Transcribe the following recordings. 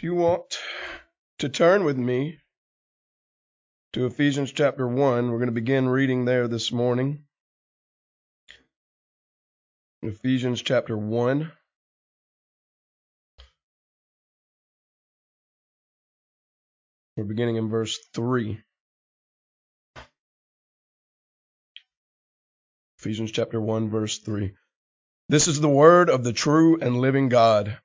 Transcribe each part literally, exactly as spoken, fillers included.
you want to turn with me to Ephesians chapter one, we're going to begin reading there this morning. Ephesians chapter one. We're beginning in verse three. Ephesians chapter one, verse three. This is the word of the true and living God.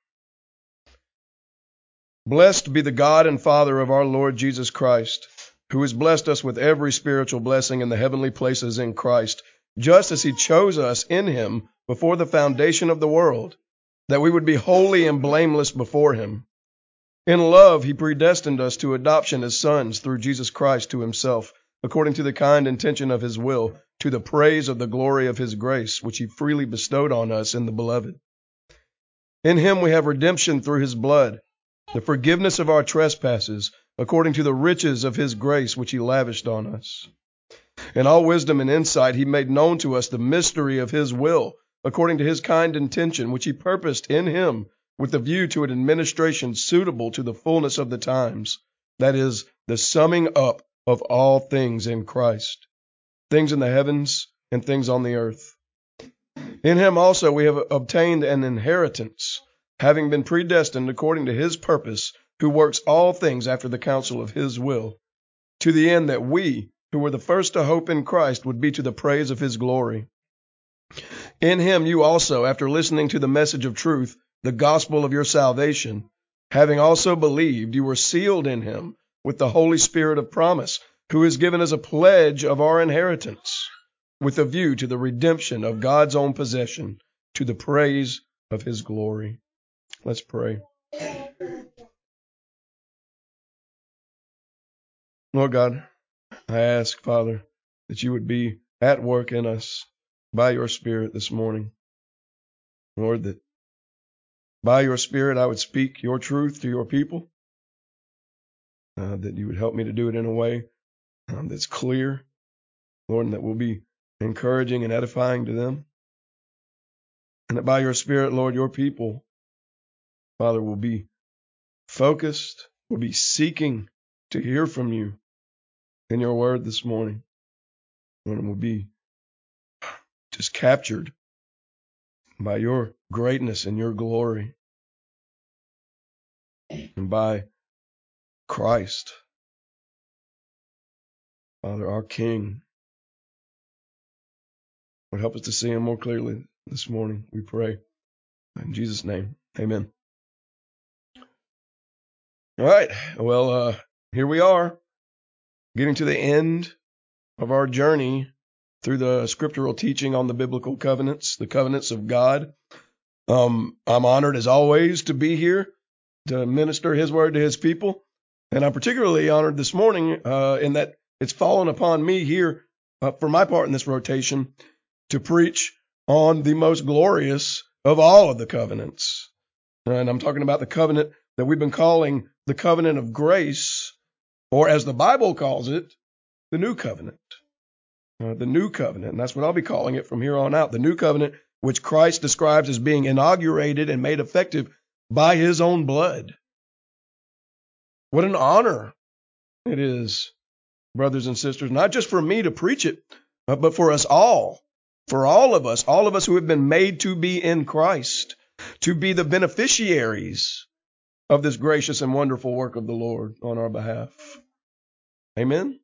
Blessed be the God and Father of our Lord Jesus Christ, who has blessed us with every spiritual blessing in the heavenly places in Christ, just as he chose us in him before the foundation of the world, that we would be holy and blameless before him. In love, he predestined us to adoption as sons through Jesus Christ to himself, according to the kind intention of his will, to the praise of the glory of his grace, which he freely bestowed on us in the beloved. In him we have redemption through his blood, the forgiveness of our trespasses, according to the riches of his grace, which he lavished on us. In all wisdom and insight, he made known to us the mystery of his will, according to his kind intention, which he purposed in him, with the view to an administration suitable to the fullness of the times, that is, the summing up of all things in Christ, things in the heavens and things on the earth. In him also we have obtained an inheritance, having been predestined according to his purpose, who works all things after the counsel of his will, to the end that we, who were the first to hope in Christ, would be to the praise of his glory. In him you also, after listening to the message of truth, the gospel of your salvation, having also believed, you were sealed in him with the Holy Spirit of promise, who is given as a pledge of our inheritance, with a view to the redemption of God's own possession, to the praise of his glory. Let's pray. Lord God, I ask, Father, that you would be at work in us by your Spirit this morning. Lord, that by your Spirit I would speak your truth to your people, uh, that you would help me to do it in a way um, that's clear, Lord, and that will be encouraging and edifying to them. And that by your Spirit, Lord, your people, Father, will be focused, will be seeking to hear from you in your word this morning. And will be just captured by your greatness and your glory, and by Christ, Father, our King. Lord, help us to see him more clearly this morning, we pray. In Jesus' name, amen. All right, well, uh, here we are, getting to the end of our journey through the scriptural teaching on the biblical covenants, the covenants of God. Um, I'm honored, as always, to be here to minister his word to his people. And I'm particularly honored this morning uh, in that it's fallen upon me here, uh, for my part in this rotation, to preach on the most glorious of all of the covenants. And I'm talking about the covenant that we've been calling the covenant of grace, or as the Bible calls it, the new covenant. Uh, the new covenant, and that's what I'll be calling it from here on out. The new covenant, which Christ describes as being inaugurated and made effective by his own blood. What an honor it is, brothers and sisters, not just for me to preach it, but for us all, for all of us, all of us who have been made to be in Christ, to be the beneficiaries of this gracious and wonderful work of the Lord on our behalf. Amen.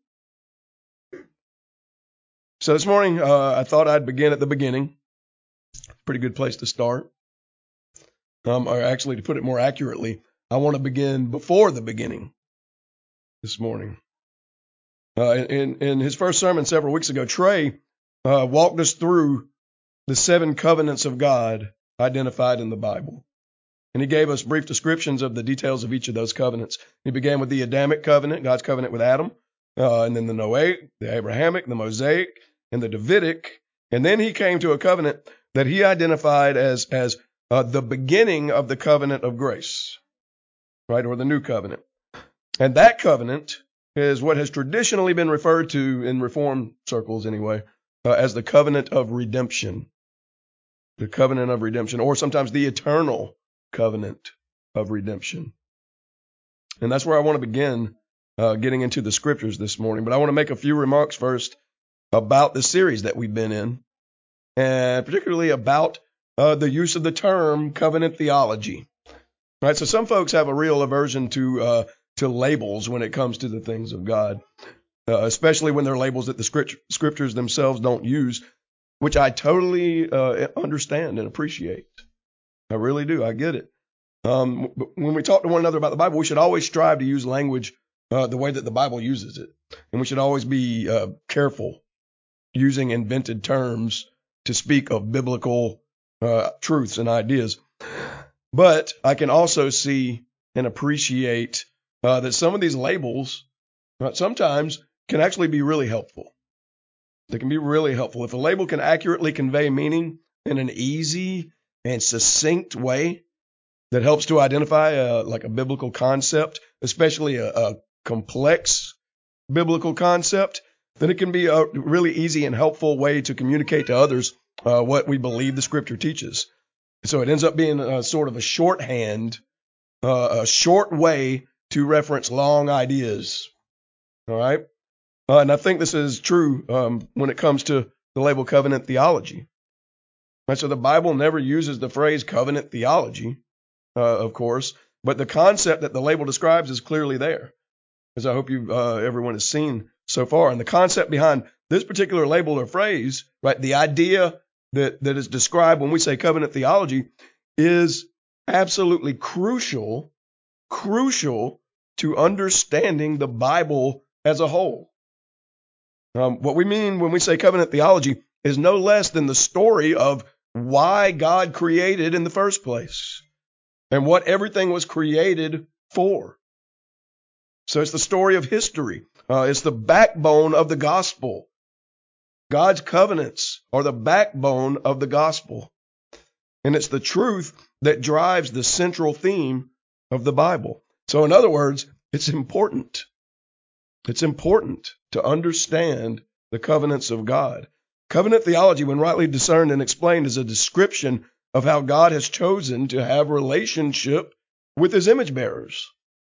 So this morning, uh, I thought I'd begin at the beginning. Pretty good place to start. Um, or actually, to put it more accurately, I want to begin before the beginning this morning. Uh, in, in his first sermon several weeks ago, Trey uh, walked us through the seven covenants of God identified in the Bible. And he gave us brief descriptions of the details of each of those covenants. He began with the Adamic covenant, God's covenant with Adam, uh, and then the Noahic, the Abrahamic, the Mosaic, and the Davidic. And then he came to a covenant that he identified as, as uh, the beginning of the covenant of grace, right, or the new covenant. And that covenant is what has traditionally been referred to in Reformed circles anyway, uh, as the covenant of redemption. The covenant of redemption, or sometimes the eternal covenant of redemption. And that's where I want to begin uh, getting into the scriptures this morning. But I want to make a few remarks first about the series that we've been in, and particularly about uh, the use of the term covenant theology. All right, so some folks have a real aversion to uh, to labels when it comes to the things of God, uh, especially when they're labels that the script- scriptures themselves don't use, which I totally uh, understand and appreciate. I really do. I get it. Um, when we talk to one another about the Bible, we should always strive to use language uh, the way that the Bible uses it. And we should always be uh, careful using invented terms to speak of biblical uh, truths and ideas. But I can also see and appreciate uh, that some of these labels uh, sometimes can actually be really helpful. They can be really helpful. If a label can accurately convey meaning in an easy and succinct way that helps to identify a, like a biblical concept, especially a, a complex biblical concept, then it can be a really easy and helpful way to communicate to others uh, what we believe the scripture teaches. So it ends up being a sort of a shorthand, uh, a short way to reference long ideas. All right. Uh, and I think this is true um, when it comes to the label covenant theology. Right, so the Bible never uses the phrase covenant theology, uh, of course, but the concept that the label describes is clearly there, as I hope you uh, everyone has seen so far. And the concept behind this particular label or phrase, right, the idea that that is described when we say covenant theology is absolutely crucial, crucial to understanding the Bible as a whole. Um, what we mean when we say covenant theology is no less than the story of why God created in the first place and what everything was created for. So it's the story of history. Uh, it's the backbone of the gospel. God's covenants are the backbone of the gospel. And it's the truth that drives the central theme of the Bible. So in other words, it's important. It's important to understand the covenants of God. Covenant theology, when rightly discerned and explained, is a description of how God has chosen to have relationship with his image bearers.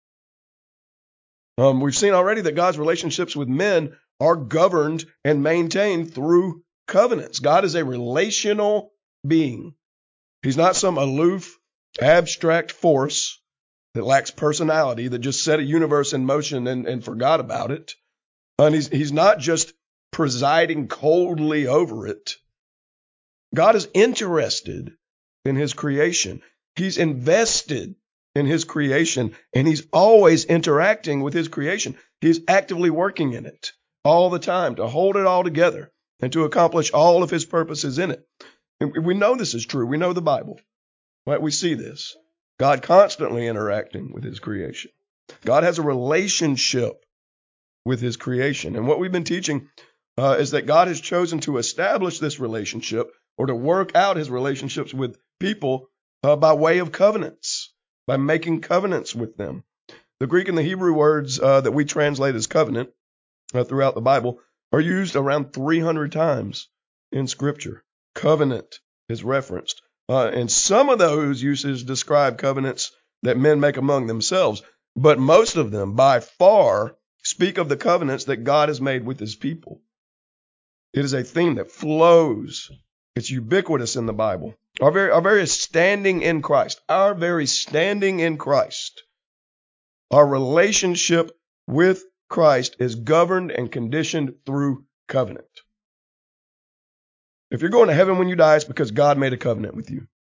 Um, we've seen already that God's relationships with men are governed and maintained through covenants. God is a relational being. He's not some aloof, abstract force that lacks personality, that just set a universe in motion and, and forgot about it. And he's, he's not just presiding coldly over it. God is interested in his creation. He's invested in his creation, and he's always interacting with his creation. He's actively working in it all the time to hold it all together and to accomplish all of his purposes in it. And we know this is true. We know the Bible, right? We see this. God constantly interacting with his creation. God has a relationship with his creation. And what we've been teaching uh, is that God has chosen to establish this relationship or to work out his relationships with people uh, by way of covenants, by making covenants with them. The Greek and the Hebrew words uh, that we translate as covenant uh, throughout the Bible are used around three hundred times in Scripture. Covenant is referenced. Uh, and some of those uses describe covenants that men make among themselves, but most of them, by far, speak of the covenants that God has made with his people. It is a theme that flows. It's ubiquitous in the Bible. Our very, our very standing in Christ, our very standing in Christ, our relationship with Christ is governed and conditioned through covenant. If you're going to heaven when you die, it's because God made a covenant with you.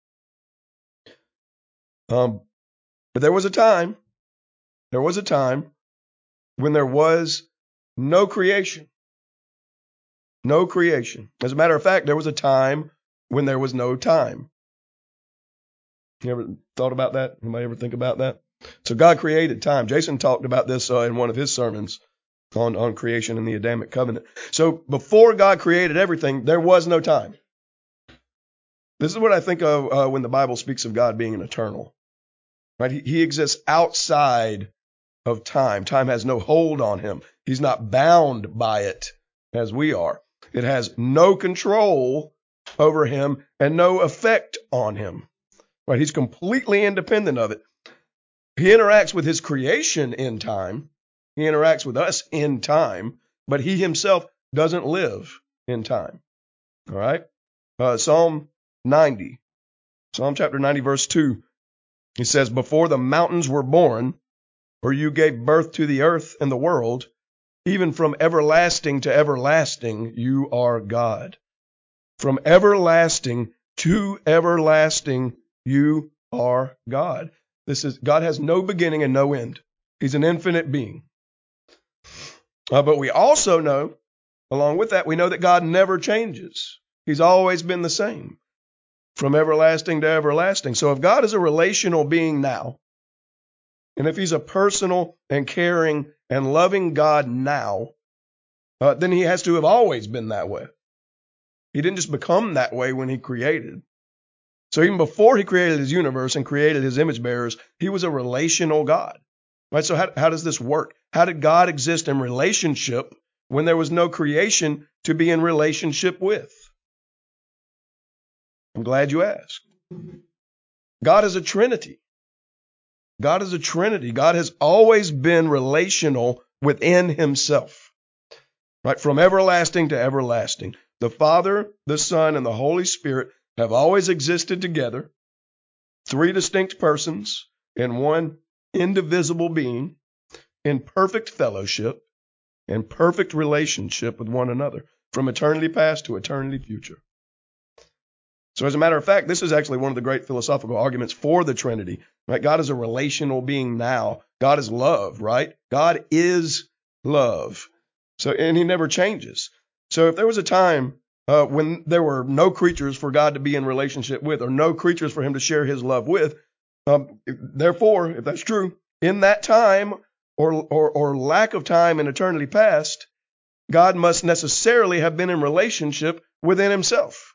Um, but there was a time, there was a time when there was no creation. No creation. As a matter of fact, there was a time when there was no time. You ever thought about that? Anybody ever think about that? So God created time. Jason talked about this uh, in one of his sermons on, on creation and the Adamic covenant. So before God created everything, there was no time. This is what I think of uh, when the Bible speaks of God being an eternal. Right? He, he exists outside of time. Time has no hold on him. He's not bound by it as we are. It has no control over him and no effect on him. Right? He's completely independent of it. He interacts with his creation in time. He interacts with us in time, but he himself doesn't live in time. All right. Uh, Psalm ninety, Psalm chapter ninety, verse two. He says, before the mountains were born, or you gave birth to the earth and the world, even from everlasting to everlasting, you are God. From everlasting to everlasting, you are God. This is, God has no beginning and no end. He's an infinite being. Uh, but we also know, along with that, we know that God never changes. He's always been the same from everlasting to everlasting. So if God is a relational being now, and if he's a personal and caring and loving God now, uh, then he has to have always been that way. He didn't just become that way when he created. So even before he created his universe and created his image bearers, he was a relational God. Right? So how, how does this work? How did God exist in relationship when there was no creation to be in relationship with? I'm glad you asked. God is a Trinity. God is a Trinity. God has always been relational within himself. Right? From everlasting to everlasting. The Father, the Son, and the Holy Spirit have always existed together. Three distinct persons in one indivisible being in perfect fellowship and perfect relationship with one another from eternity past to eternity future. So as a matter of fact, this is actually one of the great philosophical arguments for the Trinity, right? God is a relational being now. God is love, right? God is love. So, and he never changes. So if there was a time uh, when there were no creatures for God to be in relationship with or no creatures for him to share his love with, um, therefore, if that's true, in that time or, or, or lack of time in eternity past, God must necessarily have been in relationship within himself.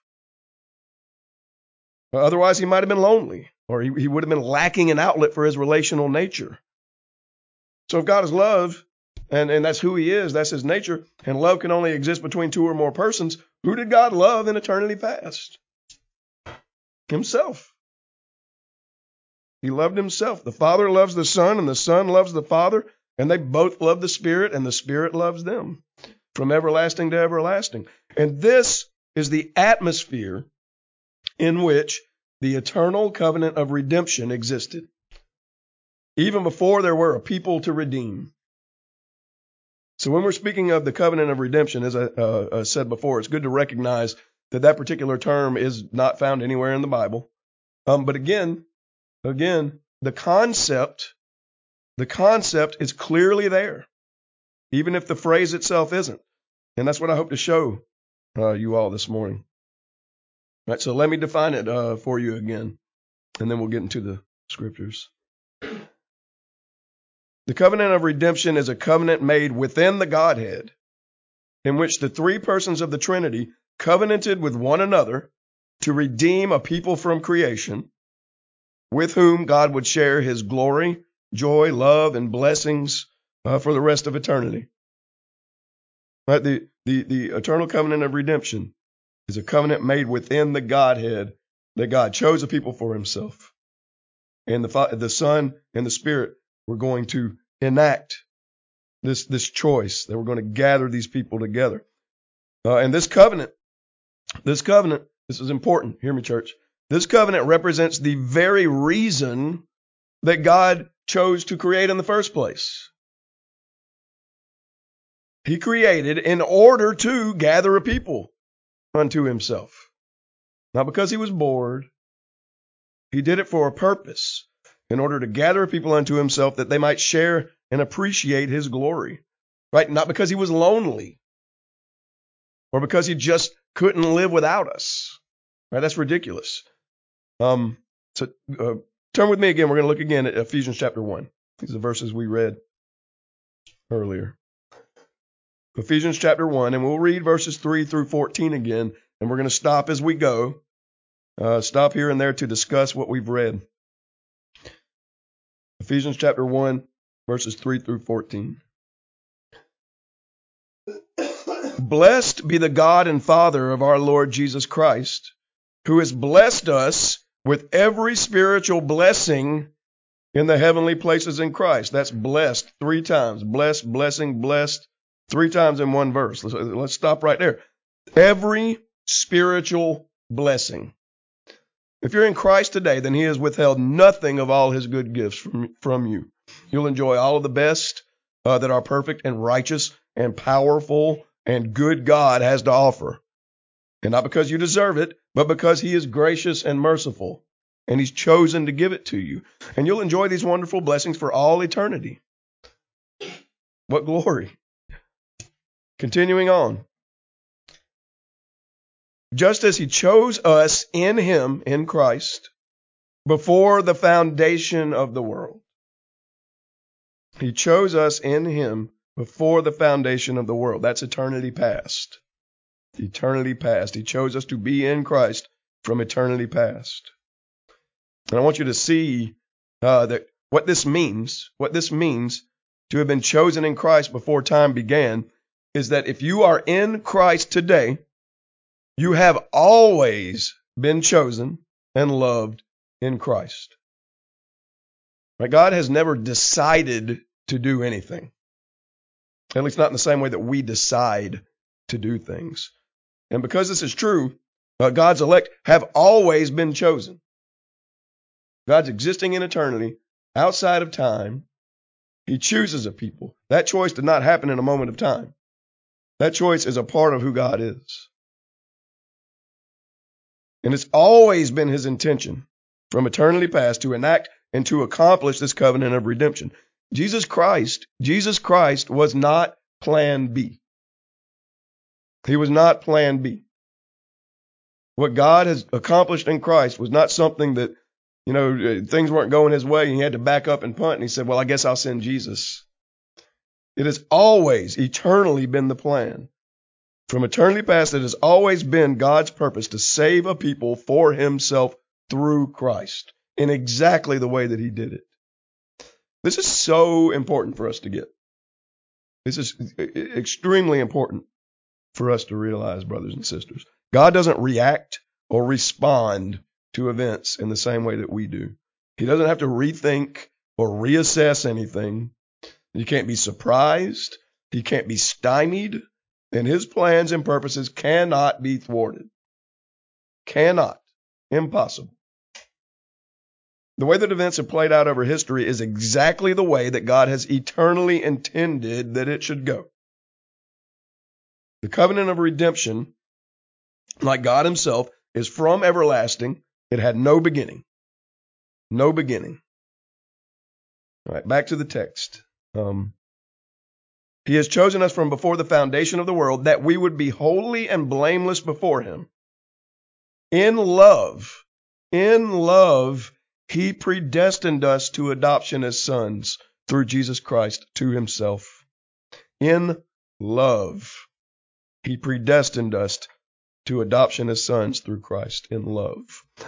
Otherwise, he might have been lonely, or he, he would have been lacking an outlet for his relational nature. So if God is love, and, and that's who he is, that's his nature, and love can only exist between two or more persons, who did God love in eternity past? Himself. He loved himself. The Father loves the Son, and the Son loves the Father, and they both love the Spirit, and the Spirit loves them from everlasting to everlasting. And this is the atmosphere in which the eternal covenant of redemption existed, even before there were a people to redeem. So when we're speaking of the covenant of redemption, as I uh, uh, said before, it's good to recognize that that particular term is not found anywhere in the Bible. Um, but again, again, the concept, the concept is clearly there, even if the phrase itself isn't. And that's what I hope to show uh, you all this morning. All right, so let me define it uh, for you again, and then we'll get into the scriptures. The covenant of redemption is a covenant made within the Godhead, in which the three persons of the Trinity covenanted with one another to redeem a people from creation, with whom God would share his glory, joy, love, and blessings uh, for the rest of eternity. Right? The, the, the eternal covenant of redemption is a covenant made within the Godhead that God chose a people for himself. And the, the Son and the Spirit were going to enact this, this choice. They were going to gather these people together. Uh, and this covenant, this covenant, this is important. Hear me, church. This covenant represents the very reason that God chose to create in the first place. He created in order to gather a people unto himself. Not because he was bored. He did it for a purpose, in order to gather a people unto himself that they might share and appreciate his glory. Right? Not because he was lonely or because he just couldn't live without us. Right? That's ridiculous. Um, so uh, turn with me again. We're going to look again at Ephesians chapter one. These are the verses we read earlier. Ephesians chapter one, and we'll read verses three through fourteen again, and we're going to stop as we go. Uh, stop here and there to discuss what we've read. Ephesians chapter one, verses three through fourteen. Blessed be the God and Father of our Lord Jesus Christ, who has blessed us with every spiritual blessing in the heavenly places in Christ. That's blessed three times. Blessed, blessing, blessed, three times in one verse. Let's, let's stop right there. Every spiritual blessing. If you're in Christ today, then he has withheld nothing of all his good gifts from, from you. You'll enjoy all of the best uh, that our perfect and righteous and powerful and good God has to offer. And not because you deserve it, but because he is gracious and merciful. And he's chosen to give it to you. And you'll enjoy these wonderful blessings for all eternity. What glory. Continuing on. Just as he chose us in him, in Christ, before the foundation of the world. He chose us in him before the foundation of the world. That's eternity past. Eternity past. He chose us to be in Christ from eternity past. And I want you to see uh, that what this means, what this means to have been chosen in Christ before time began, is that if you are in Christ today, you have always been chosen and loved in Christ. Right? God has never decided to do anything. At least not in the same way that we decide to do things. And because this is true, uh, God's elect have always been chosen. God's existing in eternity, outside of time. He chooses a people. That choice did not happen in a moment of time. That choice is a part of who God is. And it's always been his intention from eternity past to enact and to accomplish this covenant of redemption. Jesus Christ, Jesus Christ was not plan B. He was not plan B. What God has accomplished in Christ was not something that, you know, things weren't going his way and he had to back up and punt and he said, well, I guess I'll send Jesus. It has always, eternally been the plan. From eternity past, it has always been God's purpose to save a people for himself through Christ in exactly the way that he did it. This is so important for us to get. This is extremely important for us to realize, brothers and sisters. God doesn't react or respond to events in the same way that we do. He doesn't have to rethink or reassess anything. You can't be surprised. He can't be stymied. And his plans and purposes cannot be thwarted. Cannot. Impossible. The way that events have played out over history is exactly the way that God has eternally intended that it should go. The covenant of redemption, like God himself, is from everlasting. It had no beginning. No beginning. All right, back to the text. Um, he has chosen us from before the foundation of the world that we would be holy and blameless before him. In love, in love, he predestined us to adoption as sons through Jesus Christ to himself. In love, he predestined us to adoption as sons through Christ in love.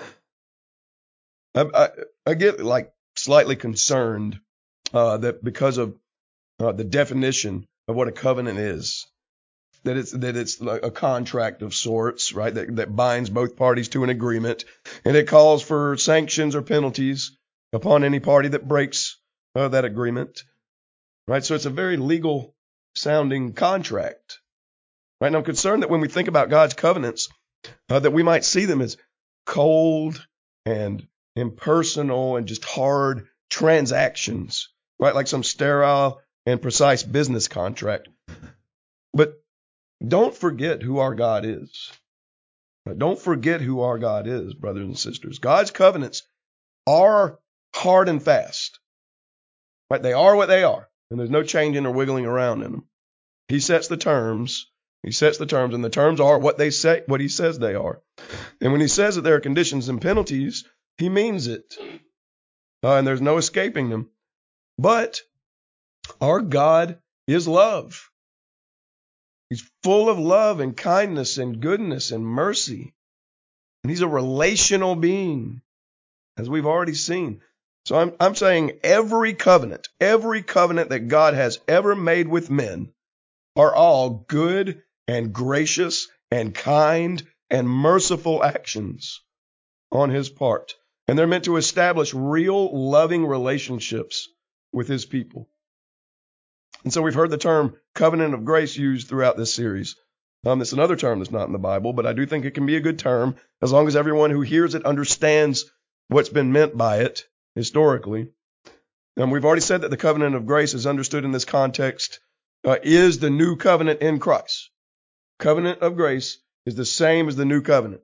I, I, I get like slightly concerned uh, that because of uh, the definition of what a covenant is, that it's that it's like a contract of sorts, right? That that binds both parties to an agreement, and it calls for sanctions or penalties upon any party that breaks uh, that agreement, right? So it's a very legal sounding contract, right? And I'm concerned that when we think about God's covenants, uh, that we might see them as cold and impersonal and just hard transactions, right? Like some sterile and precise business contract. But don't forget who our God is. Don't forget who our God is, brothers and sisters. God's covenants are hard and fast. Right? They are what they are, and there's no changing or wiggling around in them. He sets the terms. He sets the terms, and the terms are what they say, what he says they are. And when he says that there are conditions and penalties, he means it. Uh, and there's no escaping them. But our God is love. He's full of love and kindness and goodness and mercy. And he's a relational being, as we've already seen. So I'm, I'm saying every covenant, every covenant that God has ever made with men are all good and gracious and kind and merciful actions on his part. And they're meant to establish real loving relationships with his people. And so we've heard the term covenant of grace used throughout this series. Um, it's another term that's not in the Bible, but I do think it can be a good term as long as everyone who hears it understands what's been meant by it historically. And we've already said that the covenant of grace is understood in this context uh, is the new covenant in Christ. Covenant of grace is the same as the new covenant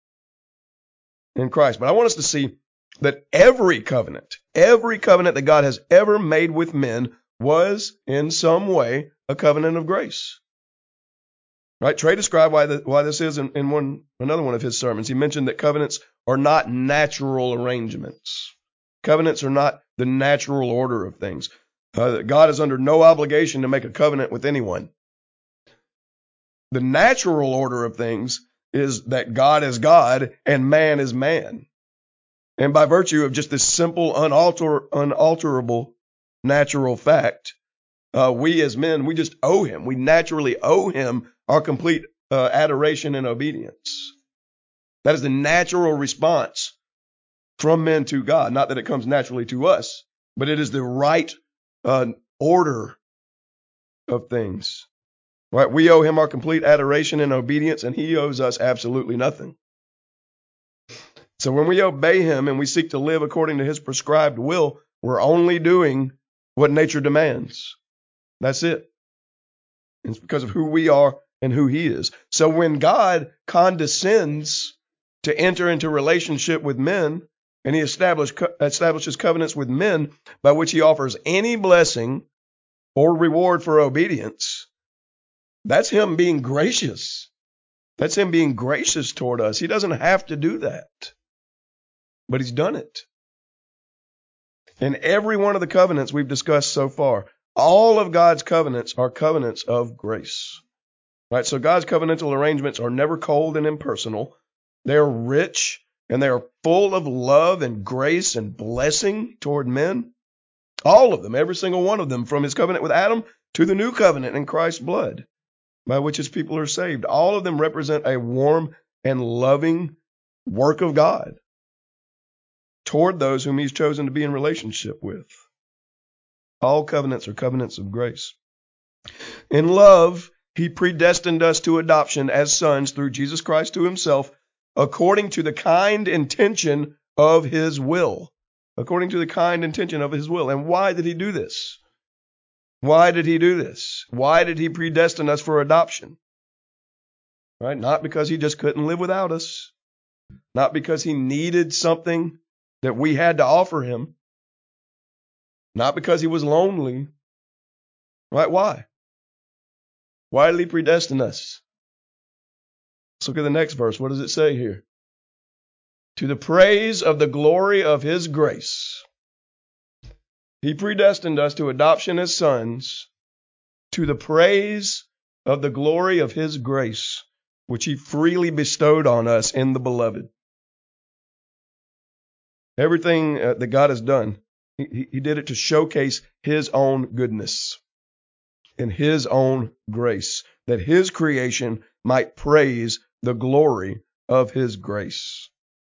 in Christ. But I want us to see that every covenant, every covenant that God has ever made with men was in some way a covenant of grace. Right? Trey described why, the, why this is in, in one another one of his sermons. He mentioned that covenants are not natural arrangements. Covenants are not the natural order of things. Uh, God is under no obligation to make a covenant with anyone. The natural order of things is that God is God and man is man. And by virtue of just this simple, unalter, unalterable natural fact, uh, we as men, we just owe him. We naturally owe him our complete uh, adoration and obedience. That is the natural response from men to God. Not that it comes naturally to us, but it is the right uh, order of things. Right? We owe him our complete adoration and obedience, and he owes us absolutely nothing. So when we obey him and we seek to live according to his prescribed will, we're only doing what nature demands. That's it. It's because of who we are and who he is. So when God condescends to enter into relationship with men, and he establish, establishes covenants with men by which he offers any blessing or reward for obedience, that's him being gracious. That's him being gracious toward us. He doesn't have to do that, but he's done it. In every one of the covenants we've discussed so far, all of God's covenants are covenants of grace. Right? So God's covenantal arrangements are never cold and impersonal. They are rich and they are full of love and grace and blessing toward men. All of them, every single one of them, from his covenant with Adam to the new covenant in Christ's blood, by which his people are saved. All of them represent a warm and loving work of God toward those whom he's chosen to be in relationship with. All covenants are covenants of grace. In love, he predestined us to adoption as sons through Jesus Christ to himself, according to the kind intention of his will. According to the kind intention of his will. And why did he do this? Why did he do this? Why did he predestine us for adoption? Right? Not because he just couldn't live without us. Not because he needed something that we had to offer him. Not because he was lonely. Right? Why? Why did he predestine us? Let's look at the next verse. What does it say here? To the praise of the glory of his grace. He predestined us to adoption as sons to the praise of the glory of his grace, which he freely bestowed on us in the beloved. Everything uh, that God has done, he, he did it to showcase his own goodness and his own grace, that his creation might praise the glory of his grace.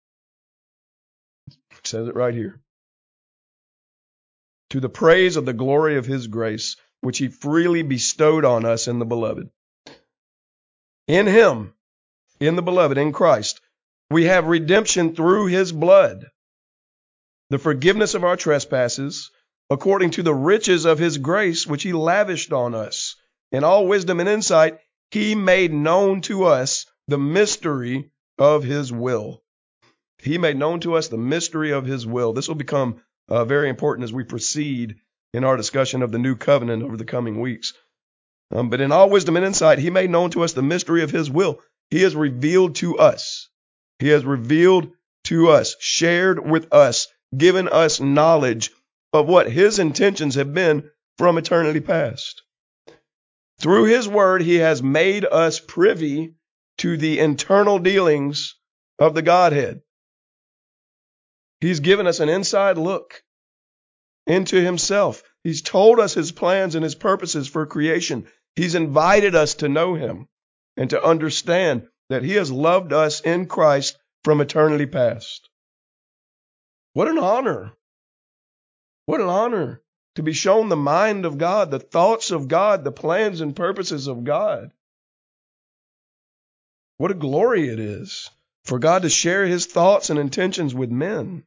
It says it right here. To the praise of the glory of his grace, which he freely bestowed on us in the beloved. In him, in the beloved, in Christ, we have redemption through his blood, the forgiveness of our trespasses, according to the riches of his grace, which he lavished on us. In all wisdom and insight, he made known to us the mystery of his will. He made known to us the mystery of his will. This will become uh, very important as we proceed in our discussion of the new covenant over the coming weeks. Um, but in all wisdom and insight, he made known to us the mystery of his will. He has revealed to us. He has revealed to us, shared with us, given us knowledge of what his intentions have been from eternity past. Through his word, he has made us privy to the internal dealings of the Godhead. He's given us an inside look into himself. He's told us his plans and his purposes for creation. He's invited us to know him and to understand that he has loved us in Christ from eternity past. What an honor. What an honor to be shown the mind of God, the thoughts of God, the plans and purposes of God. What a glory it is for God to share his thoughts and intentions with men.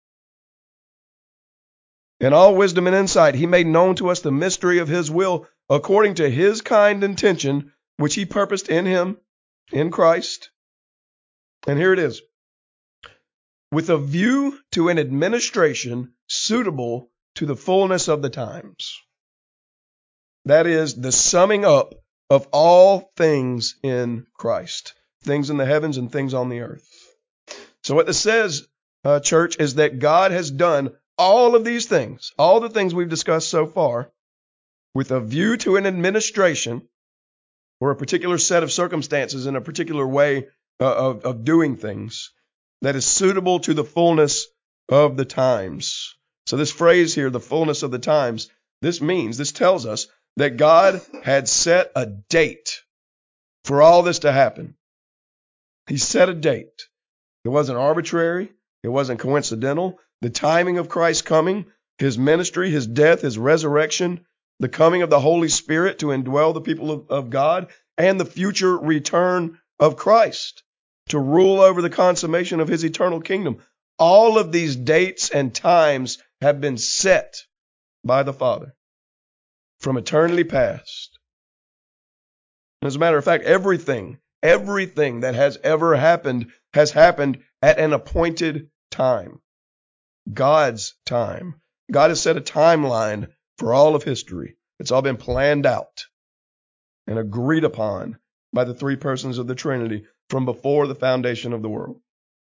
In all wisdom and insight, he made known to us the mystery of his will according to his kind intention, which he purposed in him, in Christ. And here it is. With a view to an administration suitable to the fullness of the times. That is the summing up of all things in Christ. Things in the heavens and things on the earth. So what this says, uh, church, is that God has done all of these things, all the things we've discussed so far, with a view to an administration or a particular set of circumstances in a particular way uh, of, of doing things that is suitable to the fullness of the times. So this phrase here, the fullness of the times, this means, this tells us that God had set a date for all this to happen. He set a date. It wasn't arbitrary. It wasn't coincidental. The timing of Christ's coming, his ministry, his death, his resurrection, the coming of the Holy Spirit to indwell the people of, of God, and the future return of Christ to rule over the consummation of his eternal kingdom. All of these dates and times have been set by the Father from eternity past. As a matter of fact, everything, everything that has ever happened has happened at an appointed time. God's time. God has set a timeline for all of history. It's all been planned out and agreed upon by the three persons of the Trinity from before the foundation of the world.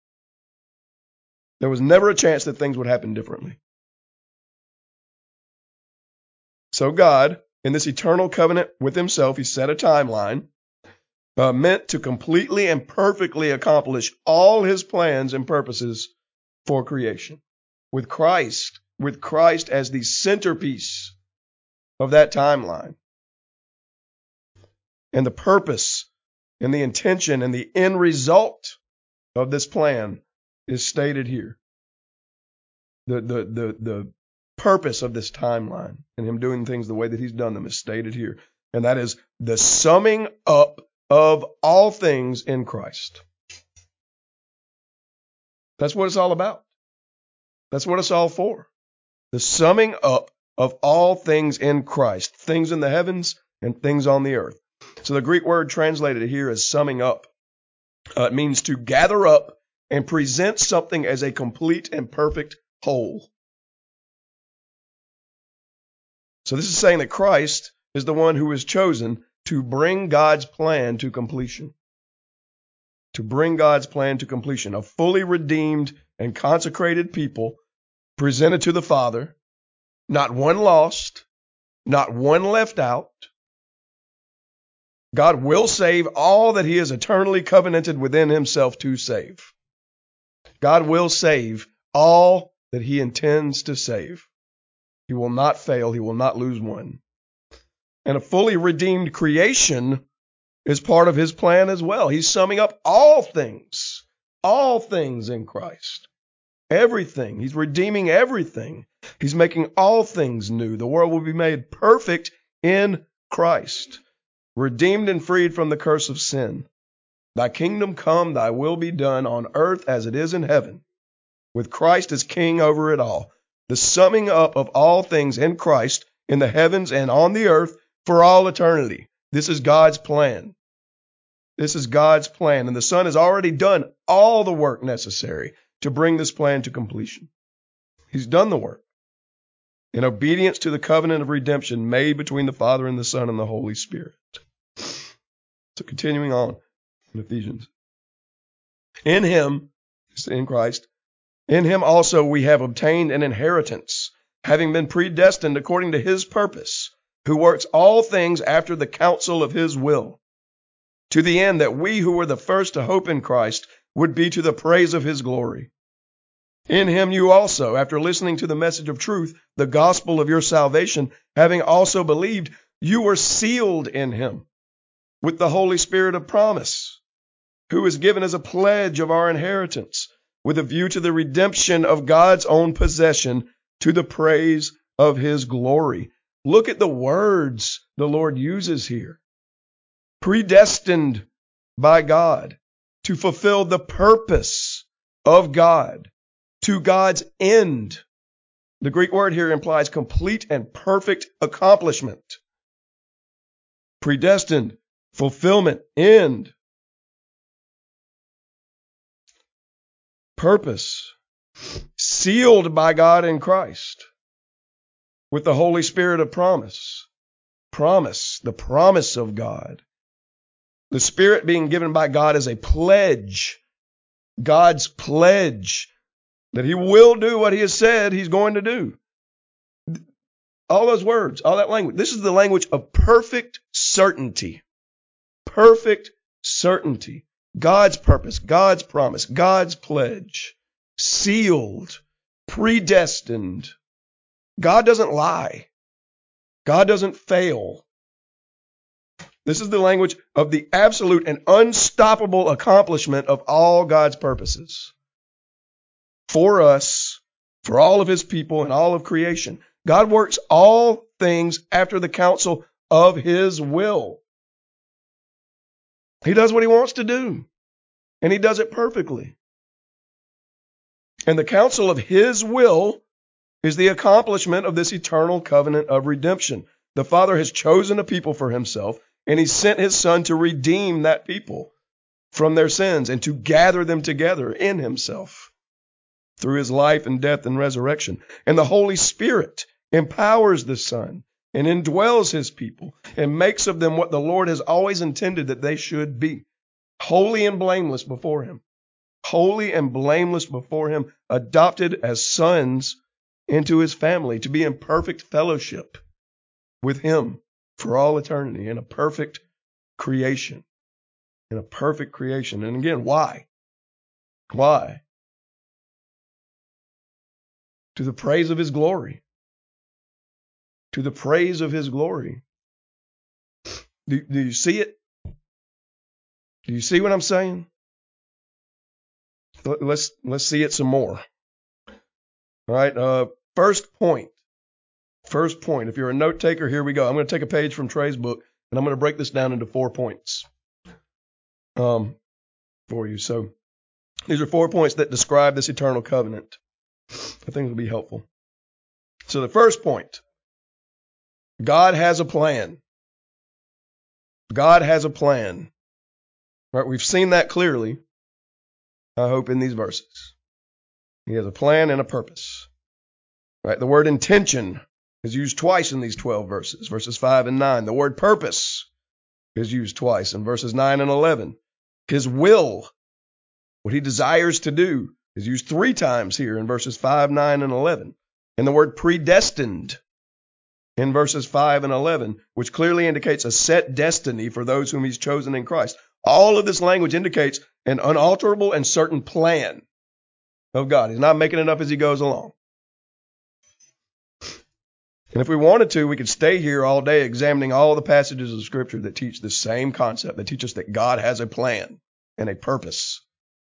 There was never a chance that things would happen differently. So God, in this eternal covenant with himself, he set a timeline uh, meant to completely and perfectly accomplish all his plans and purposes for creation. With Christ, with Christ as the centerpiece of that timeline. And the purpose and the intention and the end result of this plan is stated here. The, the, the, the purpose of this timeline and him doing things the way that he's done them is stated here. And that is the summing up of all things in Christ. That's what it's all about. That's what it's all for. The summing up of all things in Christ, things in the heavens and things on the earth. So the Greek word translated here as summing up. Uh, it means to gather up and present something as a complete and perfect whole. So this is saying that Christ is the one who is chosen to bring God's plan to completion. To bring God's plan to completion. A fully redeemed and consecrated people presented to the Father. Not one lost. Not one left out. God will save all that he has eternally covenanted within himself to save. God will save all that he intends to save. He will not fail. He will not lose one. And a fully redeemed creation is part of his plan as well. He's summing up all things, all things in Christ. Everything. He's redeeming everything. He's making all things new. The world will be made perfect in Christ. Redeemed and freed from the curse of sin. Thy kingdom come, thy will be done on earth as it is in heaven, with Christ as king over it all. The summing up of all things in Christ in the heavens and on the earth for all eternity. This is God's plan. This is God's plan, and the Son has already done all the work necessary to bring this plan to completion. He's done the work in obedience to the covenant of redemption made between the Father and the Son and the Holy Spirit. So continuing on in Ephesians. In him, in Christ, in him also we have obtained an inheritance, having been predestined according to his purpose, who works all things after the counsel of his will, to the end that we who were the first to hope in Christ would be to the praise of his glory. In him you also, after listening to the message of truth, the gospel of your salvation, having also believed, you were sealed in him with the Holy Spirit of promise, who is given as a pledge of our inheritance, with a view to the redemption of God's own possession to the praise of his glory. Look at the words the Lord uses here. Predestined by God to fulfill the purpose of God, to God's end. The Greek word here implies complete and perfect accomplishment. Predestined, fulfillment, end. Purpose, sealed by God in Christ with the Holy Spirit of promise. Promise, the promise of God. The Spirit being given by God as a pledge, God's pledge that he will do what he has said he's going to do. All those words, all that language. This is the language of perfect certainty. Perfect certainty. God's purpose, God's promise, God's pledge. Sealed, predestined. God doesn't lie. God doesn't fail. This is the language of the absolute and unstoppable accomplishment of all God's purposes. For us, for all of his people and all of creation. God works all things after the counsel of his will. He does what he wants to do, and he does it perfectly. And the counsel of his will is the accomplishment of this eternal covenant of redemption. The Father has chosen a people for himself, and he sent his Son to redeem that people from their sins and to gather them together in himself through his life and death and resurrection. And the Holy Spirit empowers the Son and indwells his people and makes of them what the Lord has always intended that they should be, holy and blameless before him. Holy and blameless before him, adopted as sons into his family to be in perfect fellowship with him for all eternity, in a perfect creation. In a perfect creation. And again, why? Why? To the praise of his glory. To the praise of his glory. Do, do you see it? Do you see what I'm saying? Let's, let's see it some more. All right. Uh, first point. First point. If you're a note taker, here we go. I'm going to take a page from Trey's book, and I'm going to break this down into four points um, for you. So these are four points that describe this eternal covenant. I think it'll be helpful. So the first point, God has a plan. God has a plan. All right, we've seen that clearly, I hope, in these verses. He has a plan and a purpose. All right, the word intention is used twice in these twelve verses, verses five and nine. The word purpose is used twice in verses nine and eleven. His will, what he desires to do, is used three times here in verses five, nine, and eleven. And the word predestined in verses five and eleven, which clearly indicates a set destiny for those whom he's chosen in Christ. All of this language indicates an unalterable and certain plan of God. He's not making it up as he goes along. And if we wanted to, we could stay here all day examining all the passages of Scripture that teach the same concept, that teach us that God has a plan and a purpose.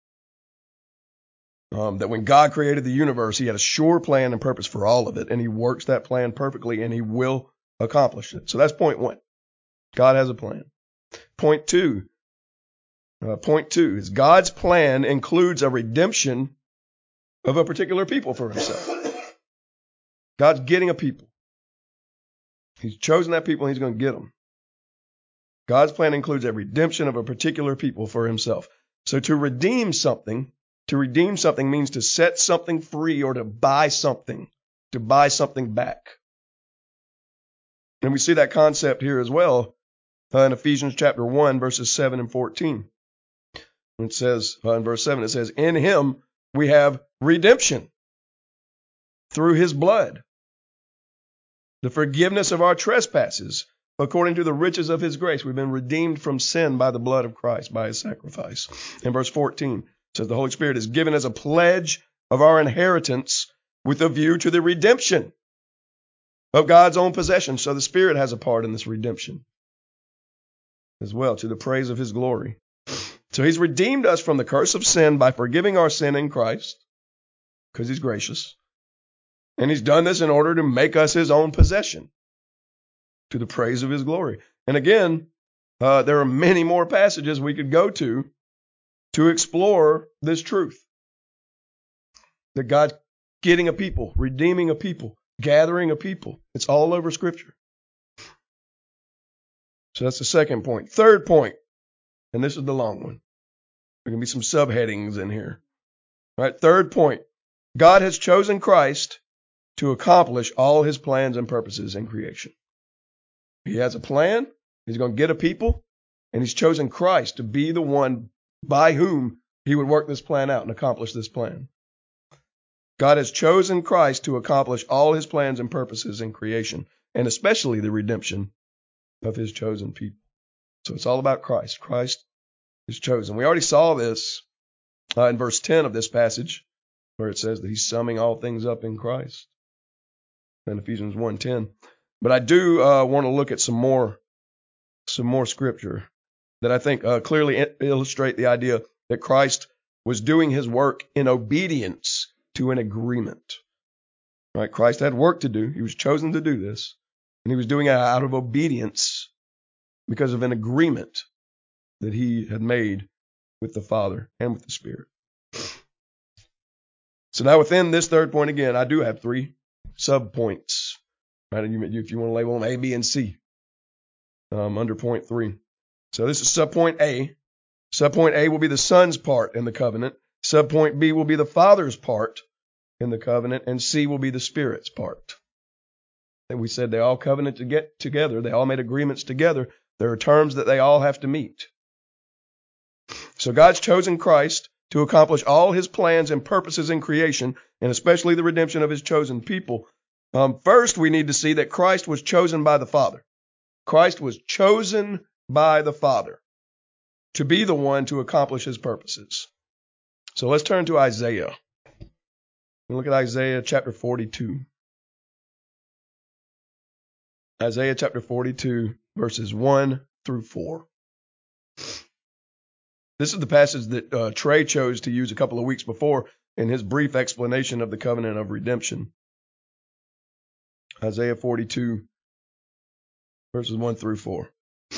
Um, that when God created the universe, he had a sure plan and purpose for all of it, and he works that plan perfectly, and he will accomplish it. So that's point one. God has a plan. Point two. Uh, point two is God's plan includes a redemption of a particular people for himself. God's getting a people. He's chosen that people, and he's going to get them. God's plan includes a redemption of a particular people for himself. So to redeem something, to redeem something means to set something free or to buy something, to buy something back. And we see that concept here as well uh, in Ephesians chapter one, verses seven and fourteen. It says, uh, in verse seven, it says, in him we have redemption through his blood, the forgiveness of our trespasses, according to the riches of his grace. We've been redeemed from sin by the blood of Christ, by his sacrifice. In verse fourteen, it says the Holy Spirit is given as a pledge of our inheritance with a view to the redemption of God's own possession. So the Spirit has a part in this redemption as well, to the praise of his glory. So he's redeemed us from the curse of sin by forgiving our sin in Christ, because he's gracious. And he's done this in order to make us his own possession, to the praise of his glory. And again, uh, there are many more passages we could go to to explore this truth. That God's getting a people, redeeming a people, gathering a people. It's all over Scripture. So that's the second point. Third point, and this is the long one. There can be some subheadings in here. All right, third point. God has chosen Christ to accomplish all his plans and purposes in creation. He has a plan. He's going to get a people, and he's chosen Christ to be the one by whom he would work this plan out and accomplish this plan. God has chosen Christ to accomplish all his plans and purposes in creation, and especially the redemption of his chosen people. So it's all about Christ. Christ is chosen. We already saw this uh, in verse ten of this passage, where it says that he's summing all things up in Christ in Ephesians one ten. But I do uh, want to look at some more, some more scripture that I think uh, clearly illustrate the idea that Christ was doing his work in obedience to an agreement. Right? Christ had work to do. He was chosen to do this, and he was doing it out of obedience because of an agreement that he had made with the Father and with the Spirit. So now within this third point, again, I do have three subpoints. Right? If you want to label them A, B, and C um, under point three. So this is subpoint A. Subpoint A will be the Son's part in the covenant. Subpoint B will be the Father's part in the covenant, and C will be the Spirit's part. And we said they all covenant to get together. They all made agreements together. There are terms that they all have to meet. So God's chosen Christ to accomplish all his plans and purposes in creation, and especially the redemption of his chosen people. Um, first, we need to see that Christ was chosen by the Father. Christ was chosen by the Father to be the one to accomplish his purposes. So let's turn to Isaiah. We look at Isaiah chapter forty-two. Isaiah chapter forty-two, verses one through four. This is the passage that uh, Trey chose to use a couple of weeks before in his brief explanation of the covenant of redemption. Isaiah forty-two, verses one through four.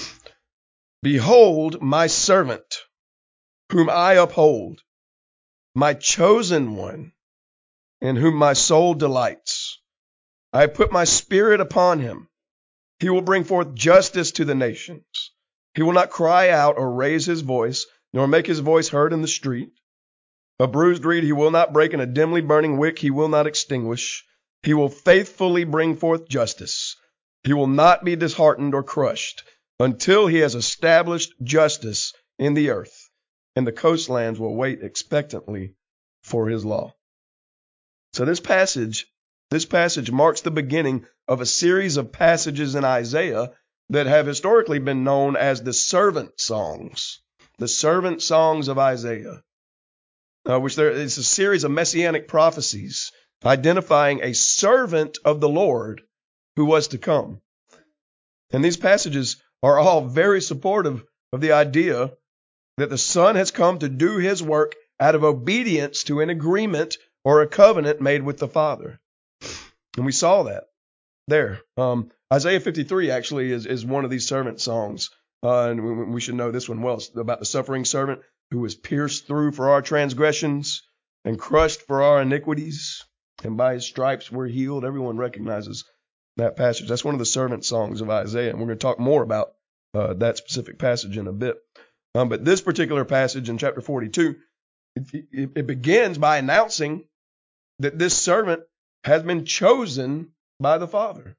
Behold, my servant, whom I uphold, my chosen one, in whom my soul delights. I have put my spirit upon him. He will bring forth justice to the nations. He will not cry out or raise his voice, nor make his voice heard in the street. A bruised reed he will not break, and a dimly burning wick he will not extinguish. He will faithfully bring forth justice. He will not be disheartened or crushed until he has established justice in the earth, and the coastlands will wait expectantly for his law. So this passage, this passage marks the beginning of a series of passages in Isaiah that have historically been known as the servant songs, the servant songs of Isaiah, uh, which there is a series of messianic prophecies identifying a servant of the Lord who was to come. And these passages are all very supportive of the idea that the Son has come to do his work out of obedience to an agreement or a covenant made with the Father. And we saw that there. Um, Isaiah fifty-three actually is, is one of these servant songs. Uh, and we, we should know this one well. It's about the suffering servant who was pierced through for our transgressions and crushed for our iniquities. And by his stripes we're healed. Everyone recognizes that passage. That's one of the servant songs of Isaiah. And we're going to talk more about uh, that specific passage in a bit. Um, but this particular passage in chapter forty-two, it, it, it begins by announcing that this servant has been chosen by the Father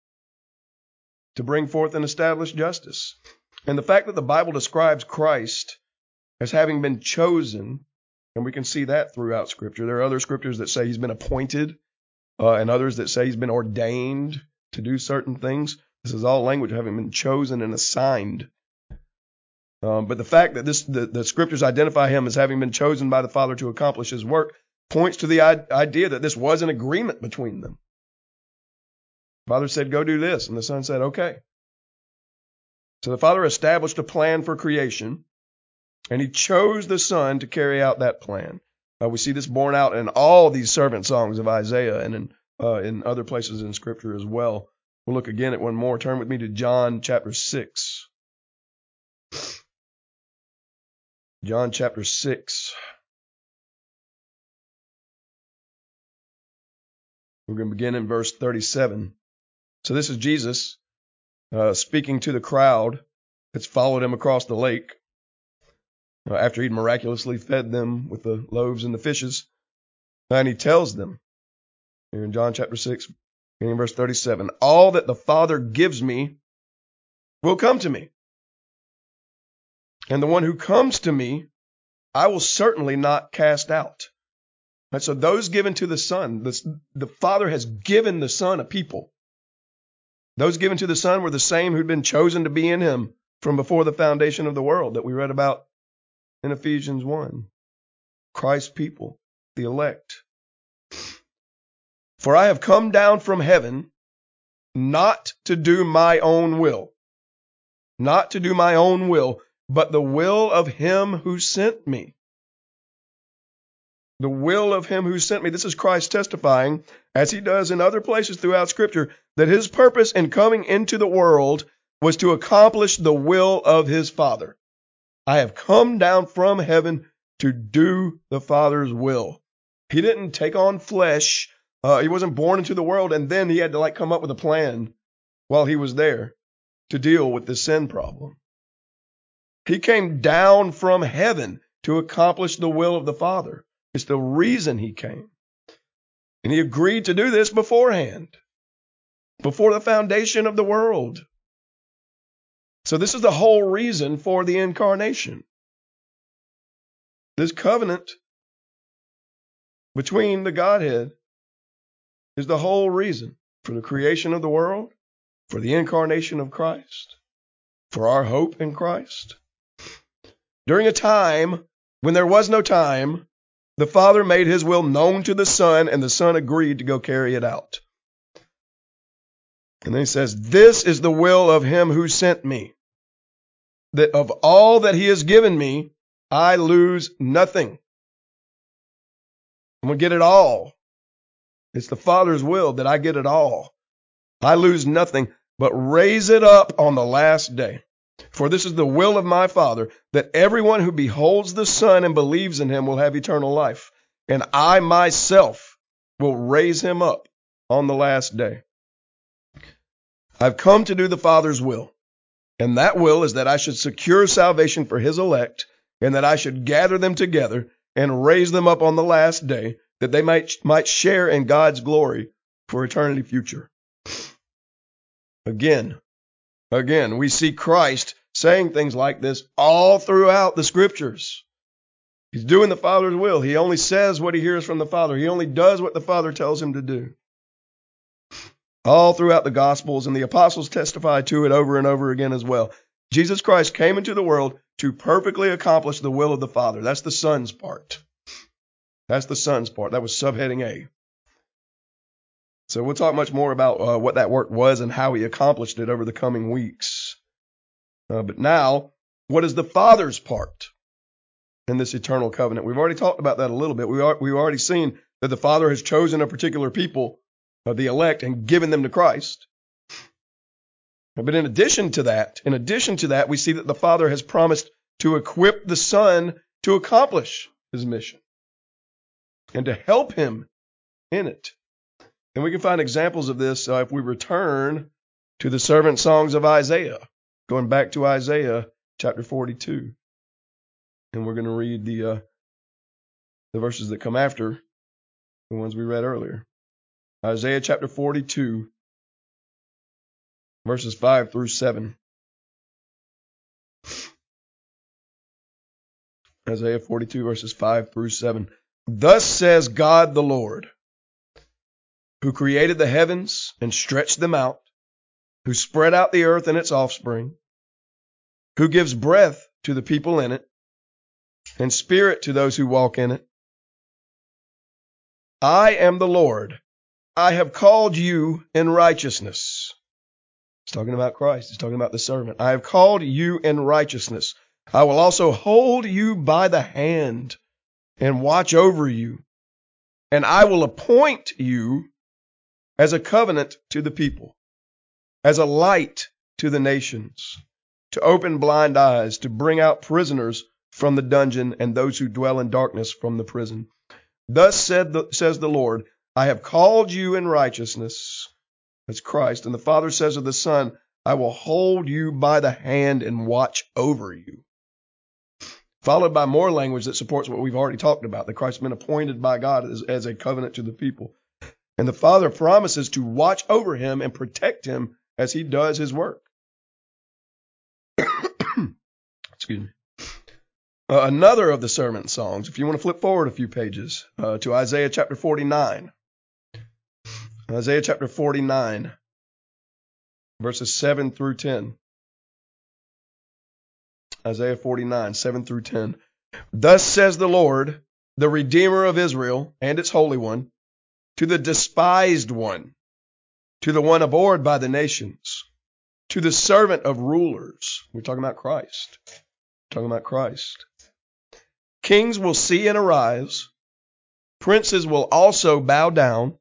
to bring forth and establish justice. And the fact that the Bible describes Christ as having been chosen, and we can see that throughout Scripture. There are other scriptures that say he's been appointed, uh, and others that say he's been ordained to do certain things. This is all language of having been chosen and assigned. Um, but the fact that this the, the scriptures identify him as having been chosen by the Father to accomplish his work points to the I- idea that this was an agreement between them. The Father said, go do this. And the Son said, okay. So the Father established a plan for creation. And he chose the Son to carry out that plan. Uh, we see this borne out in all these servant songs of Isaiah and in, uh, in other places in Scripture as well. We'll look again at one more. Turn with me to John chapter six. John chapter six. We're going to begin in verse thirty-seven. So this is Jesus uh, speaking to the crowd that's followed him across the lake uh, after he'd miraculously fed them with the loaves and the fishes. And he tells them here in John chapter six, in verse thirty-seven, all that the Father gives me will come to me. And the one who comes to me, I will certainly not cast out. Right, so those given to the Son, the, the Father has given the Son a people. Those given to the Son were the same who'd been chosen to be in him from before the foundation of the world that we read about in Ephesians one. Christ's people, the elect. For I have come down from heaven not to do my own will, not to do my own will, but the will of him who sent me. The will of him who sent me. This is Christ testifying, as he does in other places throughout Scripture, that his purpose in coming into the world was to accomplish the will of his Father. I have come down from heaven to do the Father's will. He didn't take on flesh. Uh, he wasn't born into the world, and then he had to like come up with a plan while he was there to deal with the sin problem. He came down from heaven to accomplish the will of the Father. It's the reason he came. And he agreed to do this beforehand, before the foundation of the world. So this is the whole reason for the incarnation. This covenant between the Godhead is the whole reason for the creation of the world, for the incarnation of Christ, for our hope in Christ. During a time when there was no time, the Father made his will known to the Son, and the Son agreed to go carry it out. And then he says, this is the will of him who sent me, that of all that he has given me, I lose nothing. I'm going to get it all. It's the Father's will that I get it all. I lose nothing, but raise it up on the last day. For this is the will of my Father, that everyone who beholds the Son and believes in him will have eternal life. And I myself will raise him up on the last day. I've come to do the Father's will. And that will is that I should secure salvation for his elect, and that I should gather them together and raise them up on the last day, that they might, might share in God's glory for eternity future. Again, Again, we see Christ saying things like this all throughout the Scriptures. He's doing the Father's will. He only says what he hears from the Father. He only does what the Father tells him to do. All throughout the Gospels, and the apostles testify to it over and over again as well. Jesus Christ came into the world to perfectly accomplish the will of the Father. That's the Son's part. That's the Son's part. That was subheading A. So we'll talk much more about uh, what that work was and how he accomplished it over the coming weeks. Uh, but now, what is the Father's part in this eternal covenant? We've already talked about that a little bit. We are, we've already seen that the Father has chosen a particular people, uh, the elect, and given them to Christ. But in addition to that, in addition to that, we see that the Father has promised to equip the Son to accomplish his mission and to help him in it. And we can find examples of this uh, if we return to the servant songs of Isaiah, going back to Isaiah chapter forty-two. And we're going to read the uh, the verses that come after the ones we read earlier. Isaiah chapter forty-two, verses five through seven. Isaiah forty-two, verses five through seven. Thus says God the Lord, who created the heavens and stretched them out, who spread out the earth and its offspring, who gives breath to the people in it, and spirit to those who walk in it. I am the Lord. I have called you in righteousness. He's talking about Christ. He's talking about the servant. I have called you in righteousness. I will also hold you by the hand and watch over you, and I will appoint you as a covenant to the people, as a light to the nations, to open blind eyes, to bring out prisoners from the dungeon and those who dwell in darkness from the prison. Thus said the, says the Lord, I have called you in righteousness. That's Christ. And the Father says of the Son, I will hold you by the hand and watch over you. Followed by more language that supports what we've already talked about, that Christ has been appointed by God as, as a covenant to the people. And the Father promises to watch over him and protect him as he does his work. Excuse me. Uh, another of the servant songs, if you want to flip forward a few pages uh, to Isaiah chapter forty-nine. Isaiah chapter forty-nine, verses seven through ten. Isaiah forty-nine, seven through ten. Thus says the Lord, the Redeemer of Israel and its Holy One, to the despised one, to the one abhorred by the nations, to the servant of rulers. We're talking about Christ. We're talking about Christ. Kings will see and arise. Princes will also bow down.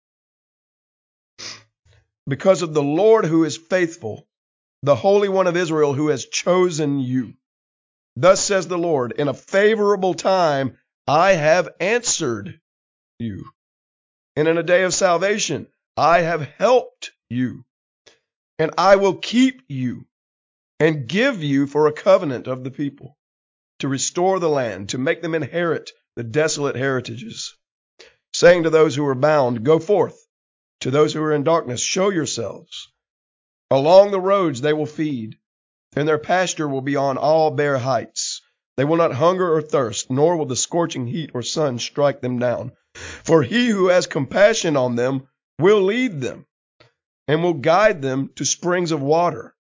Because of the Lord who is faithful, the Holy One of Israel who has chosen you. Thus says the Lord, in a favorable time I have answered you. And in a day of salvation, I have helped you, and I will keep you and give you for a covenant of the people, to restore the land, to make them inherit the desolate heritages, saying to those who are bound, go forth, to those who are in darkness, show yourselves. Along the roads they will feed, and their pasture will be on all bare heights. They will not hunger or thirst, nor will the scorching heat or sun strike them down. For he who has compassion on them will lead them and will guide them to springs of water.